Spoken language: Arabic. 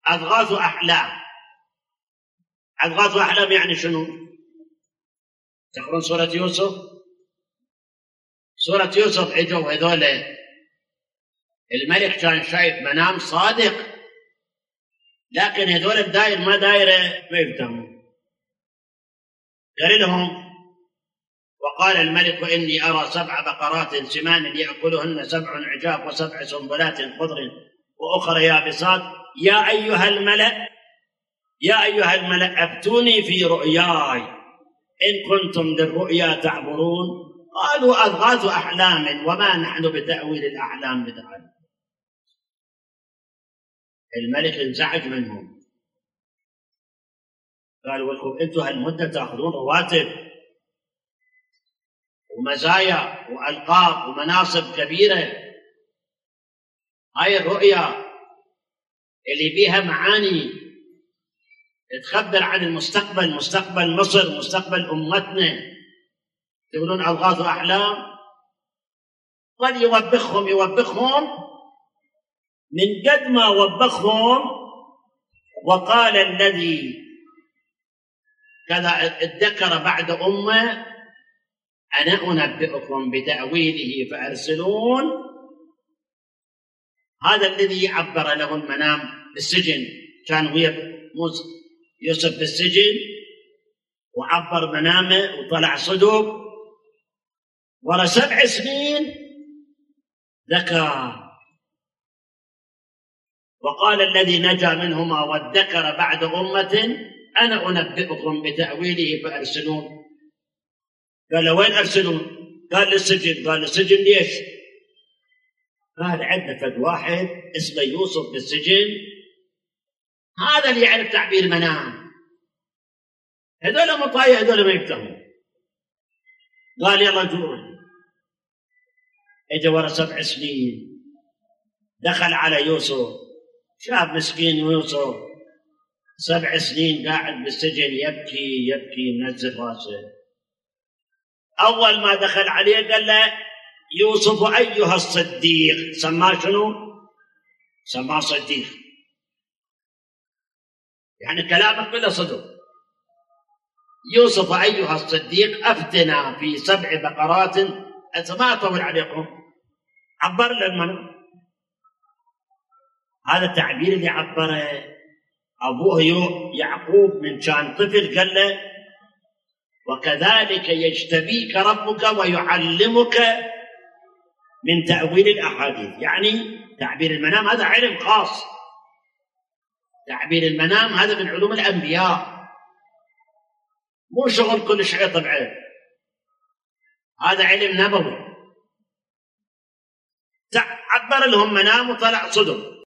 أضغاث أحلام. أضغاث أحلام يعني شنو؟ تقرون سورة يوسف؟ سورة يوسف اجوا هذول الملك كان شايف منام صادق، لكن هذول الداير ما دايره ما يفهمون. قال لهم: وقال الملك إني أرى 7 بقرات سمان يأكلهن 7 عجاف و7 سنبلات خضر وأخرى يابسات يا أيها الملأ أفتوني في رؤياي إن كنتم للرؤيا تعبرون. قالوا: أضغاث أحلام وما نحن بتأويل الأحلام بتعلم. الملك انزعج منهم، قالوا: لكم أنتم هالمدة تأخذون رواتب ومزايا وألقاب ومناصب كبيرة، هاي الرؤيا اللي بيها معاني تخبر عن المستقبل، مستقبل مصر، مستقبل أمتنا، تقولون أضغاث أحلام؟ قد يوبخهم من قد ما وبخهم. وقال الذي كذا ادكر بعد أمة أنا أنبئكم بتأويله فأرسلون. هذا الذي عبر له المنام بالسجن، كان ويا يوسف بالسجن وعبر منامه وطلع صدق ورا 7 سنين ذكى. وقال الذي نجا منهما وادكر بعد أمة أنا أنبئكم بتأويله فأرسلون. قال: وين أرسلون؟ قال: للسجن. قال: للسجن ليش؟ قال: عندنا فد واحد اسمه يوسف بالسجن، هذا اللي يعرف تعبير منام، هذول مطايا، هذول ما يفهمون. قال: يلا جوع. اجى ورا 7 سنين دخل على يوسف، شاب مسكين يوسف 7 سنين قاعد بالسجن يبكي منزل راسه. أول ما دخل عليه قال له: يوسف أيها الصديق. سماه شنو؟ سماه صديق، يعني كلامك كله صدق. يوسف أيها الصديق أفتنا في 7 بقرات. ما أطول عليكم، عبر للمنام. هذا التعبير اللي عبره أبوه يعقوب من كان طفل، قال له: وكذلك يجتبيك ربك ويعلمك من تأويل الأحاديث. يعني تعبير المنام هذا علم خاص، تعبير المنام هذا من علوم الأنبياء، مو شغل كل شيء طبعا، هذا علم نبوي. عبر لهم منام وطلع صدق.